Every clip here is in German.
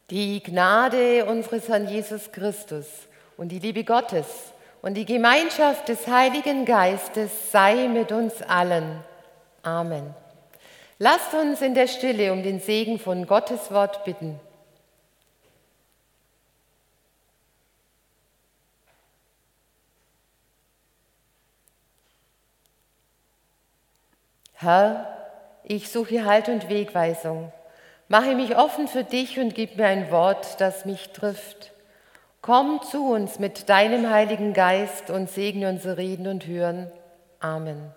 Die Gnade unseres Herrn Jesus Christus und die Liebe Gottes und die Gemeinschaft des Heiligen Geistes sei mit uns allen. Amen. Lasst uns in der Stille um den Segen von Gottes Wort bitten. Herr, ich suche Halt und Wegweisung. Mache mich offen für dich und gib mir ein Wort, das mich trifft. Komm zu uns mit deinem Heiligen Geist und segne unser Reden und Hören. Amen.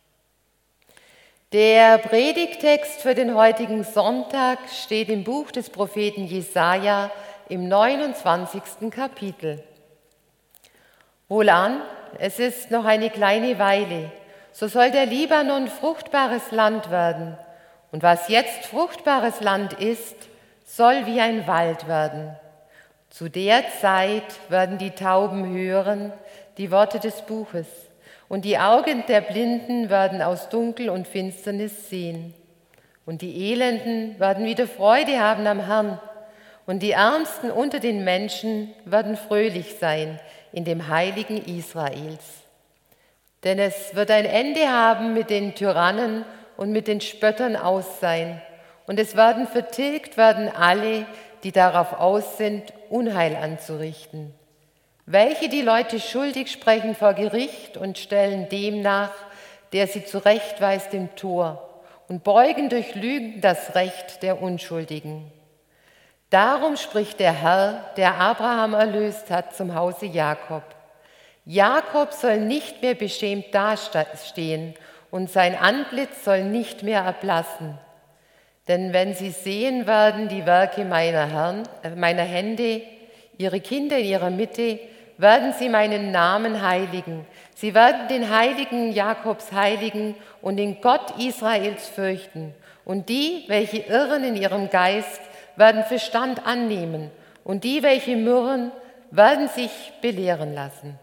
Der Predigttext für den heutigen Sonntag steht im Buch des Propheten Jesaja im 29. Kapitel. Wohlan, es ist noch eine kleine Weile, so soll der Libanon fruchtbares Land werden. Und was jetzt fruchtbares Land ist, soll wie ein Wald werden. Zu der Zeit werden die Tauben hören die Worte des Buches, und die Augen der Blinden werden aus Dunkel und Finsternis sehen. Und die Elenden werden wieder Freude haben am Herrn, und die Ärmsten unter den Menschen werden fröhlich sein in dem Heiligen Israels. Denn es wird ein Ende haben mit den Tyrannen und mit den Spöttern aus sein. Und es werden vertilgt werden alle, die darauf aus sind, Unheil anzurichten. Welche die Leute schuldig sprechen vor Gericht und stellen dem nach, der sie zurechtweist im Tor und beugen durch Lügen das Recht der Unschuldigen. Darum spricht der Herr, der Abraham erlöst hat, zum Hause Jakob. Jakob soll nicht mehr beschämt dastehen und sein Antlitz soll nicht mehr erblassen. Denn wenn sie sehen werden die Werke meiner Hände, ihre Kinder in ihrer Mitte, werden sie meinen Namen heiligen. Sie werden den Heiligen Jakobs heiligen und den Gott Israels fürchten. Und die, welche irren in ihrem Geist, werden Verstand annehmen. Und die, welche murren, werden sich belehren lassen.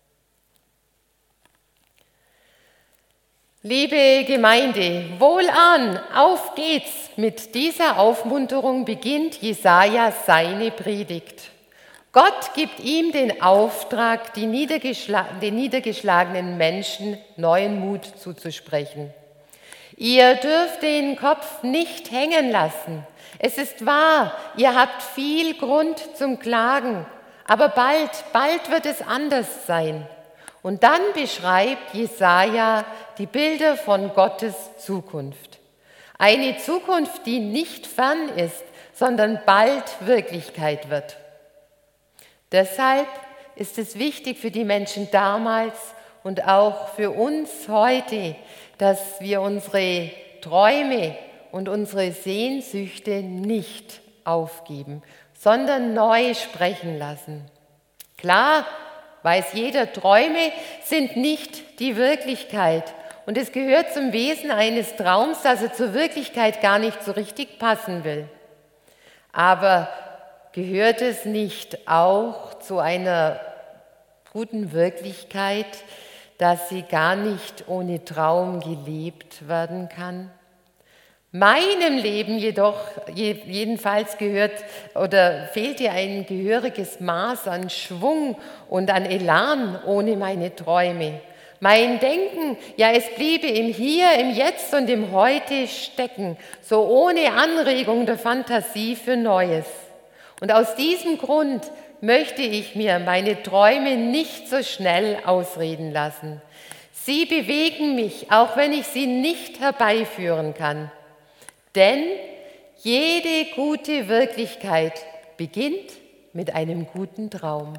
Liebe Gemeinde, wohlan, auf geht's! Mit dieser Aufmunterung beginnt Jesaja seine Predigt. Gott gibt ihm den Auftrag, den niedergeschlagenen Menschen neuen Mut zuzusprechen. Ihr dürft den Kopf nicht hängen lassen. Es ist wahr, ihr habt viel Grund zum Klagen, aber bald wird es anders sein. Und dann beschreibt Jesaja die Bilder von Gottes Zukunft. Eine Zukunft, die nicht fern ist, sondern bald Wirklichkeit wird. Deshalb ist es wichtig für die Menschen damals und auch für uns heute, dass wir unsere Träume und unsere Sehnsüchte nicht aufgeben, sondern neu sprechen lassen. Klar, weiß jeder, Träume sind nicht die Wirklichkeit. Und es gehört zum Wesen eines Traums, dass er zur Wirklichkeit gar nicht so richtig passen will. Aber gehört es nicht auch zu einer guten Wirklichkeit, dass sie gar nicht ohne Traum gelebt werden kann? Meinem Leben jedenfalls fehlt hier ein gehöriges Maß an Schwung und an Elan ohne meine Träume. Mein Denken, ja, es bliebe im Hier, im Jetzt und im Heute stecken, so ohne Anregung der Fantasie für Neues. Und aus diesem Grund möchte ich mir meine Träume nicht so schnell ausreden lassen. Sie bewegen mich, auch wenn ich sie nicht herbeiführen kann. Denn jede gute Wirklichkeit beginnt mit einem guten Traum.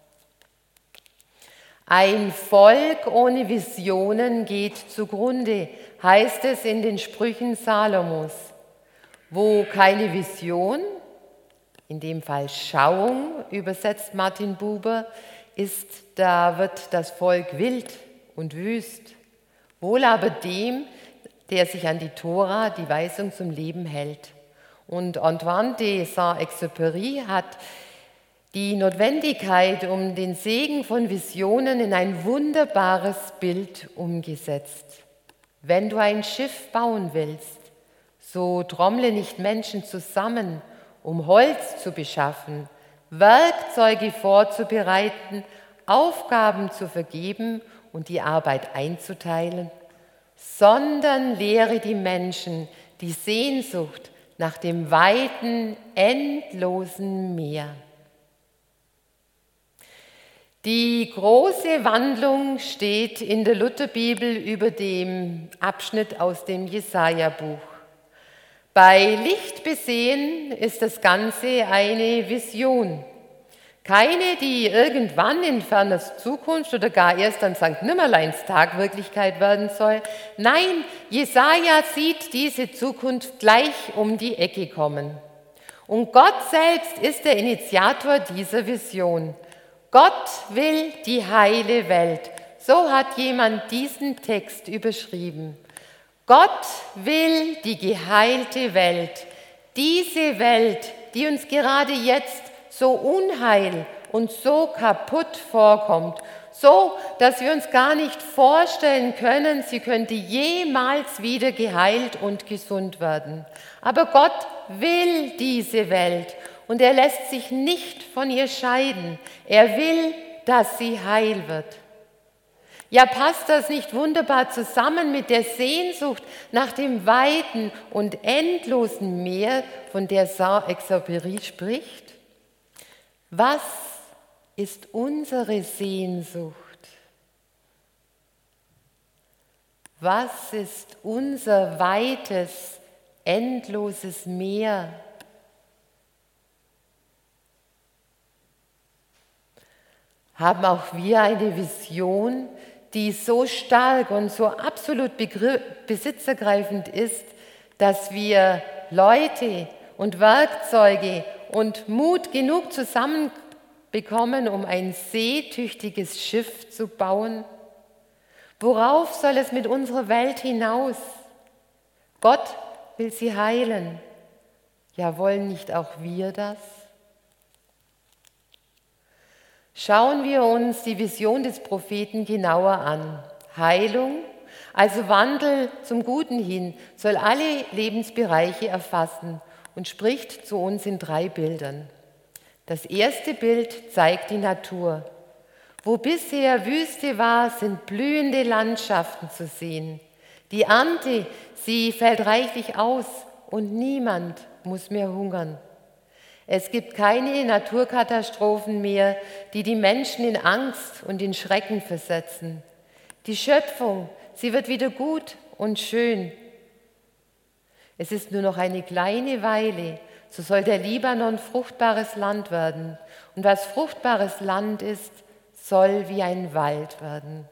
Ein Volk ohne Visionen geht zugrunde, heißt es in den Sprüchen Salomos. Wo keine Vision, in dem Fall Schauung, übersetzt Martin Buber, ist, da wird das Volk wild und wüst. Wohl aber dem, der sich an die Tora, die Weisung zum Leben hält. Und Antoine de Saint-Exupéry hat die Notwendigkeit um den Segen von Visionen in ein wunderbares Bild umgesetzt. Wenn du ein Schiff bauen willst, so trommle nicht Menschen zusammen um Holz zu beschaffen, Werkzeuge vorzubereiten, Aufgaben zu vergeben und die Arbeit einzuteilen, sondern lehre die Menschen die Sehnsucht nach dem weiten, endlosen Meer. Die große Wandlung steht in der Lutherbibel über dem Abschnitt aus dem Jesaja-Buch. Bei Licht besehen ist das Ganze eine Vision. Keine, die irgendwann in ferner Zukunft oder gar erst an Sankt Nimmerleinstag Wirklichkeit werden soll. Nein, Jesaja sieht diese Zukunft gleich um die Ecke kommen. Und Gott selbst ist der Initiator dieser Vision. Gott will die heile Welt. So hat jemand diesen Text überschrieben. Gott will die geheilte Welt. Diese Welt, die uns gerade jetzt so unheil und so kaputt vorkommt, so, dass wir uns gar nicht vorstellen können, sie könnte jemals wieder geheilt und gesund werden. Aber Gott will diese Welt und er lässt sich nicht von ihr scheiden. Er will, dass sie heil wird. Ja, passt das nicht wunderbar zusammen mit der Sehnsucht nach dem weiten und endlosen Meer, von der Saint-Exupéry spricht? Was ist unsere Sehnsucht? Was ist unser weites, endloses Meer? Haben auch wir eine Vision, die so stark und so absolut besitzergreifend ist, dass wir Leute und Werkzeuge und Mut genug zusammenbekommen, um ein seetüchtiges Schiff zu bauen? Worauf soll es mit unserer Welt hinaus? Gott will sie heilen. Ja, wollen nicht auch wir das? Schauen wir uns die Vision des Propheten genauer an. Heilung, also Wandel zum Guten hin, soll alle Lebensbereiche erfassen und spricht zu uns in 3 Bildern. Das erste Bild zeigt die Natur. Wo bisher Wüste war, sind blühende Landschaften zu sehen. Die Ernte, sie fällt reichlich aus und niemand muss mehr hungern. Es gibt keine Naturkatastrophen mehr, die die Menschen in Angst und in Schrecken versetzen. Die Schöpfung, sie wird wieder gut und schön. Es ist nur noch eine kleine Weile, so soll der Libanon fruchtbares Land werden. Und was fruchtbares Land ist, soll wie ein Wald werden.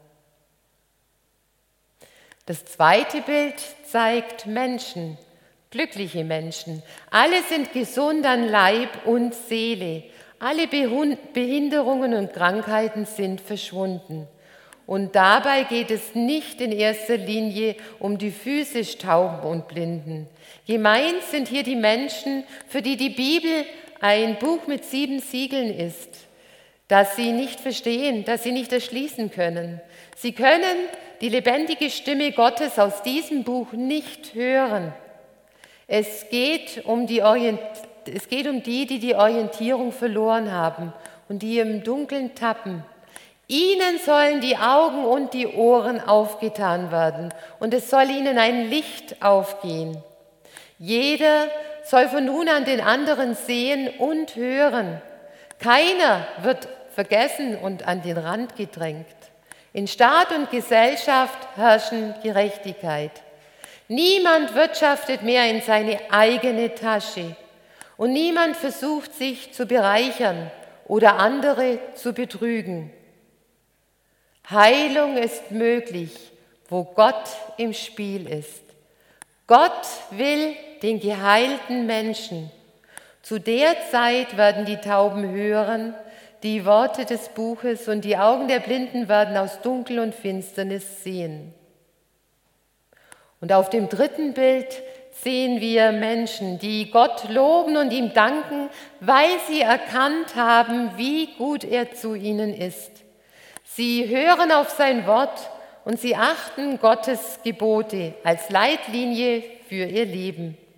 Das zweite Bild zeigt Menschen. Glückliche Menschen. Alle sind gesund an Leib und Seele. Alle Behinderungen und Krankheiten sind verschwunden. Und dabei geht es nicht in erster Linie um die physisch Tauben und Blinden. Gemeint sind hier die Menschen, für die die Bibel ein Buch mit 7 Siegeln ist, das sie nicht verstehen, das sie nicht erschließen können. Sie können die lebendige Stimme Gottes aus diesem Buch nicht hören. Es geht um die, die Orientierung verloren haben und die im Dunkeln tappen. Ihnen sollen die Augen und die Ohren aufgetan werden und es soll ihnen ein Licht aufgehen. Jeder soll von nun an den anderen sehen und hören. Keiner wird vergessen und an den Rand gedrängt. In Staat und Gesellschaft herrschen Gerechtigkeit. Niemand wirtschaftet mehr in seine eigene Tasche und niemand versucht, sich zu bereichern oder andere zu betrügen. Heilung ist möglich, wo Gott im Spiel ist. Gott will den geheilten Menschen. Zu der Zeit werden die Tauben hören, die Worte des Buches, und die Augen der Blinden werden aus Dunkel und Finsternis sehen. Und auf dem dritten Bild sehen wir Menschen, die Gott loben und ihm danken, weil sie erkannt haben, wie gut er zu ihnen ist. Sie hören auf sein Wort und sie achten Gottes Gebote als Leitlinie für ihr Leben.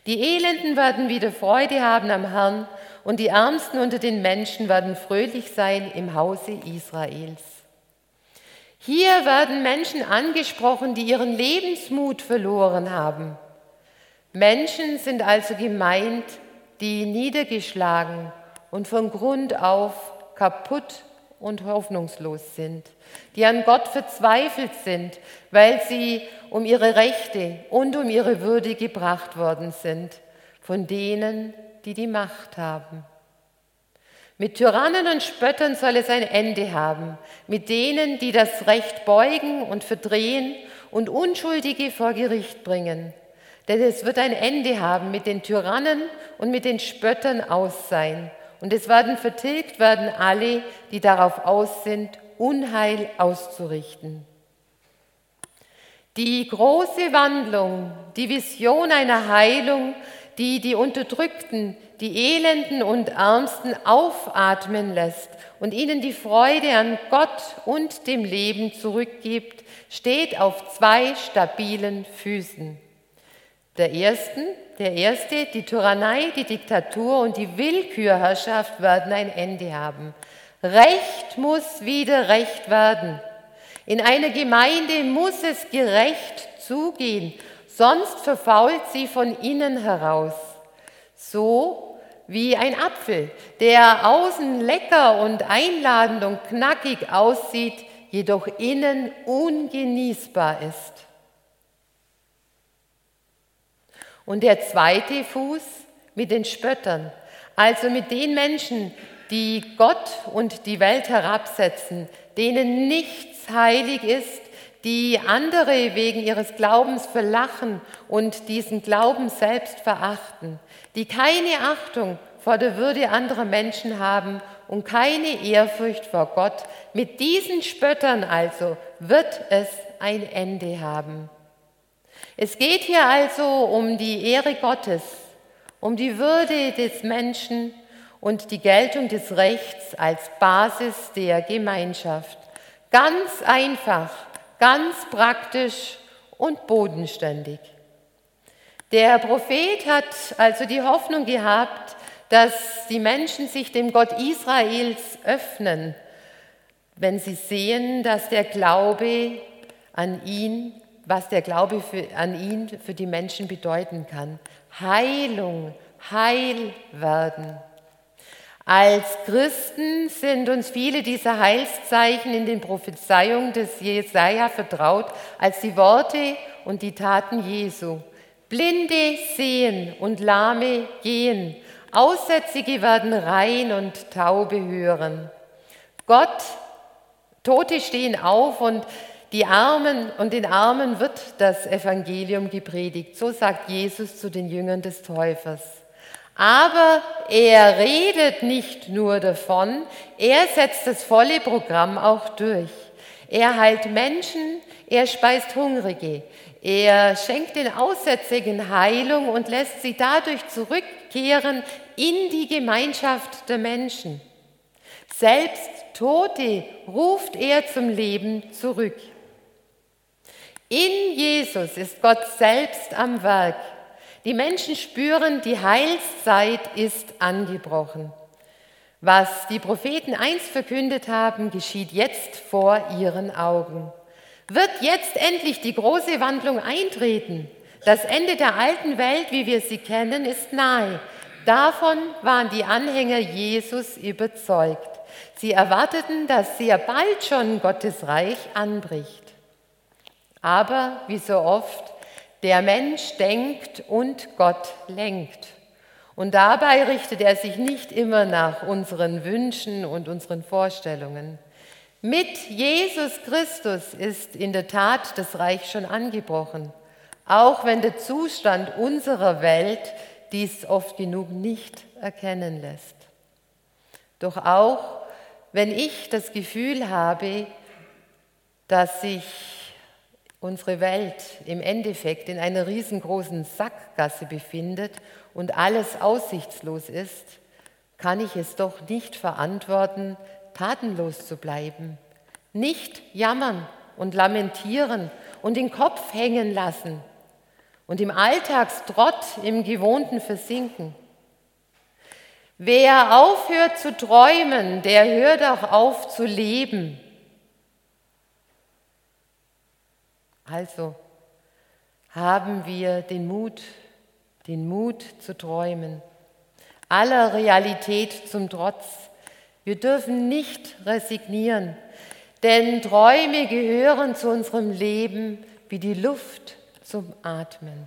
Die Elenden werden wieder Freude haben am Herrn und die Ärmsten unter den Menschen werden fröhlich sein im Hause Israels. Hier werden Menschen angesprochen, die ihren Lebensmut verloren haben. Menschen sind also gemeint, die niedergeschlagen und von Grund auf kaputt und hoffnungslos sind, die an Gott verzweifelt sind, weil sie um ihre Rechte und um ihre Würde gebracht worden sind von denen, die die Macht haben. Mit Tyrannen und Spöttern soll es ein Ende haben, mit denen, die das Recht beugen und verdrehen und Unschuldige vor Gericht bringen. Denn es wird ein Ende haben mit den Tyrannen und mit den Spöttern aus sein. Und es werden vertilgt werden alle, die darauf aus sind, Unheil auszurichten. Die große Wandlung, die Vision einer Heilung, die die Unterdrückten, die Elenden und Ärmsten aufatmen lässt und ihnen die Freude an Gott und dem Leben zurückgibt, steht auf zwei stabilen Füßen. Der erste, die Tyrannei, die Diktatur und die Willkürherrschaft werden ein Ende haben. Recht muss wieder Recht werden. In einer Gemeinde muss es gerecht zugehen, sonst verfault sie von innen heraus. So wie ein Apfel, der außen lecker und einladend und knackig aussieht, jedoch innen ungenießbar ist. Und der zweite Fuß mit den Spöttern, also mit den Menschen, die Gott und die Welt herabsetzen, denen nichts heilig ist, die andere wegen ihres Glaubens verlachen und diesen Glauben selbst verachten, die keine Achtung vor der Würde anderer Menschen haben und keine Ehrfurcht vor Gott. Mit diesen Spöttern also wird es ein Ende haben. Es geht hier also um die Ehre Gottes, um die Würde des Menschen und die Geltung des Rechts als Basis der Gemeinschaft. Ganz einfach, ganz praktisch und bodenständig. Der Prophet hat also die Hoffnung gehabt, dass die Menschen sich dem Gott Israels öffnen, wenn sie sehen, dass der Glaube an ihn, was der Glaube an ihn für die Menschen bedeuten kann. Heilung, Heil werden. Als Christen sind uns viele dieser Heilszeichen in den Prophezeiungen des Jesaja vertraut als die Worte und die Taten Jesu. Blinde sehen und Lahme gehen, Aussätzige werden rein und Taube hören. Tote stehen auf und den Armen wird das Evangelium gepredigt. So sagt Jesus zu den Jüngern des Täufers. Aber er redet nicht nur davon, er setzt das volle Programm auch durch. Er heilt Menschen, er speist Hungrige, er schenkt den Aussätzigen Heilung und lässt sie dadurch zurückkehren in die Gemeinschaft der Menschen. Selbst Tote ruft er zum Leben zurück. In Jesus ist Gott selbst am Werk. Die Menschen spüren, die Heilszeit ist angebrochen. Was die Propheten einst verkündet haben, geschieht jetzt vor ihren Augen. Wird jetzt endlich die große Wandlung eintreten? Das Ende der alten Welt, wie wir sie kennen, ist nahe. Davon waren die Anhänger Jesus überzeugt. Sie erwarteten, dass sehr bald schon Gottes Reich anbricht. Aber wie so oft, der Mensch denkt und Gott lenkt. Und dabei richtet er sich nicht immer nach unseren Wünschen und unseren Vorstellungen. Mit Jesus Christus ist in der Tat das Reich schon angebrochen, auch wenn der Zustand unserer Welt dies oft genug nicht erkennen lässt. Doch auch wenn ich das Gefühl habe, dass sich unsere Welt im Endeffekt in einer riesengroßen Sackgasse befindet und alles aussichtslos ist, kann ich es doch nicht verantworten, tatenlos zu bleiben. Nicht jammern und lamentieren und den Kopf hängen lassen und im Alltagstrott, im Gewohnten versinken. Wer aufhört zu träumen, der hört auch auf zu leben. Also haben wir den Mut zu träumen, aller Realität zum Trotz. Wir dürfen nicht resignieren, denn Träume gehören zu unserem Leben wie die Luft zum Atmen.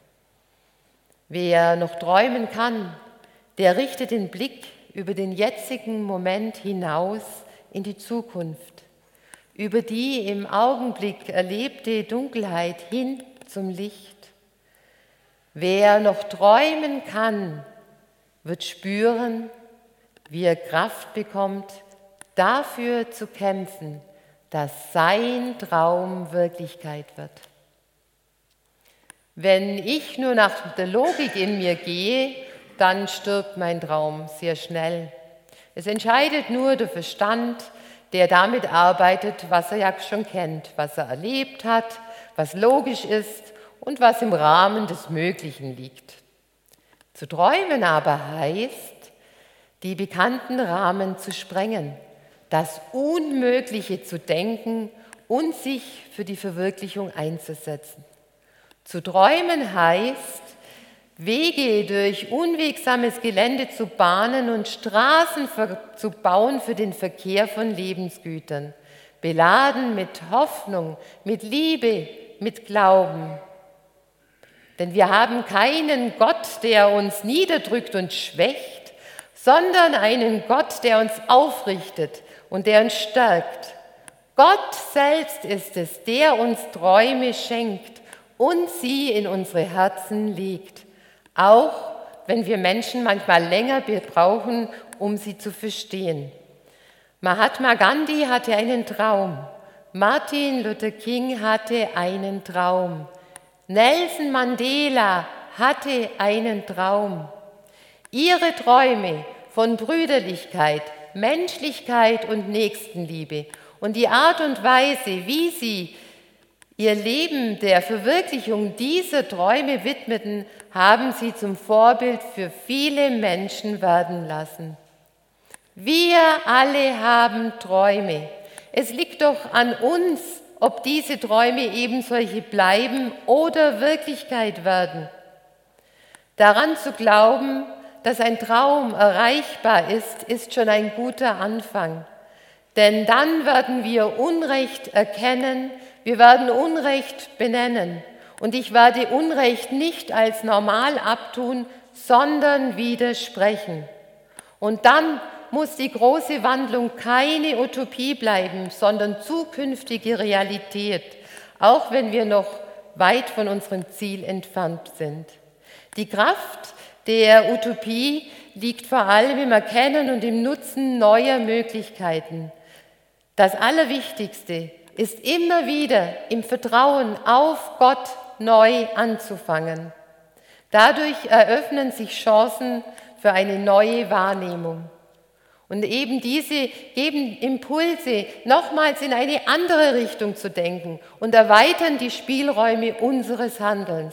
Wer noch träumen kann, der richtet den Blick über den jetzigen Moment hinaus in die Zukunft, über die im Augenblick erlebte Dunkelheit hin zum Licht. Wer noch träumen kann, wird spüren, wie er Kraft bekommt, dafür zu kämpfen, dass sein Traum Wirklichkeit wird. Wenn ich nur nach der Logik in mir gehe, dann stirbt mein Traum sehr schnell. Es entscheidet nur der Verstand, der damit arbeitet, was er ja schon kennt, was er erlebt hat, was logisch ist und was im Rahmen des Möglichen liegt. Zu träumen aber heißt, die bekannten Rahmen zu sprengen, das Unmögliche zu denken und sich für die Verwirklichung einzusetzen. Zu träumen heißt, Wege durch unwegsames Gelände zu bahnen und Straßen zu bauen für den Verkehr von Lebensgütern, beladen mit Hoffnung, mit Liebe, mit Glauben. Denn wir haben keinen Gott, der uns niederdrückt und schwächt, sondern einen Gott, der uns aufrichtet und der uns stärkt. Gott selbst ist es, der uns Träume schenkt und sie in unsere Herzen legt. Auch wenn wir Menschen manchmal länger brauchen, um sie zu verstehen. Mahatma Gandhi hatte einen Traum. Martin Luther King hatte einen Traum. Nelson Mandela hatte einen Traum. Ihre Träume von Brüderlichkeit, Menschlichkeit und Nächstenliebe und die Art und Weise, wie sie ihr Leben der Verwirklichung dieser Träume widmeten, haben sie zum Vorbild für viele Menschen werden lassen. Wir alle haben Träume. Es liegt doch an uns, ob diese Träume eben solche bleiben oder Wirklichkeit werden. Daran zu glauben, dass ein Traum erreichbar ist, ist schon ein guter Anfang. Denn dann werden wir Unrecht erkennen, wir werden Unrecht benennen. Und ich werde Unrecht nicht als normal abtun, sondern widersprechen. Und dann muss die große Wandlung keine Utopie bleiben, sondern zukünftige Realität, auch wenn wir noch weit von unserem Ziel entfernt sind. Die Kraft der Utopie liegt vor allem im Erkennen und im Nutzen neuer Möglichkeiten. Das Allerwichtigste ist immer wieder im Vertrauen auf Gott neu anzufangen. Dadurch eröffnen sich Chancen für eine neue Wahrnehmung. Und eben diese geben Impulse, nochmals in eine andere Richtung zu denken und erweitern die Spielräume unseres Handelns.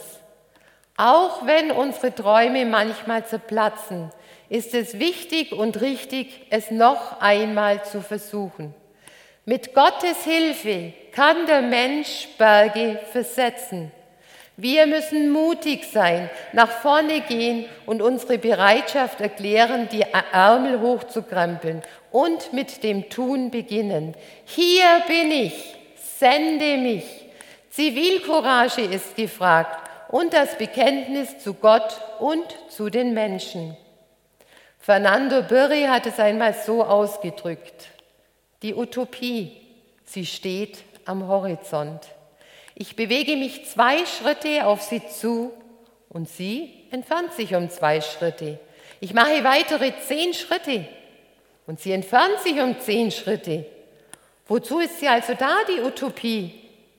Auch wenn unsere Träume manchmal zerplatzen, ist es wichtig und richtig, es noch einmal zu versuchen. Mit Gottes Hilfe kann der Mensch Berge versetzen. Wir müssen mutig sein, nach vorne gehen und unsere Bereitschaft erklären, die Ärmel hochzukrempeln und mit dem Tun beginnen. Hier bin ich, sende mich. Zivilcourage ist gefragt und das Bekenntnis zu Gott und zu den Menschen. Fernando Birri hat es einmal so ausgedrückt: Die Utopie, sie steht am Horizont. Ich bewege mich 2 Schritte auf sie zu und sie entfernt sich um 2 Schritte. Ich mache weitere 10 Schritte und sie entfernt sich um 10 Schritte. Wozu ist sie also da, die Utopie?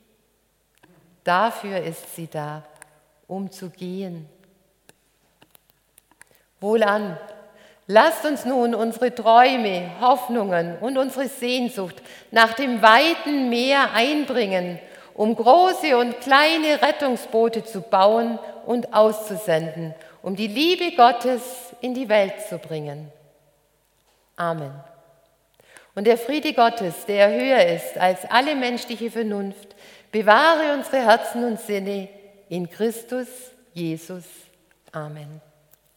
Dafür ist sie da, um zu gehen. Wohlan, lasst uns nun unsere Träume, Hoffnungen und unsere Sehnsucht nach dem weiten Meer einbringen um große und kleine Rettungsboote zu bauen und auszusenden, um die Liebe Gottes in die Welt zu bringen. Amen. Und der Friede Gottes, der höher ist als alle menschliche Vernunft, bewahre unsere Herzen und Sinne in Christus Jesus. Amen.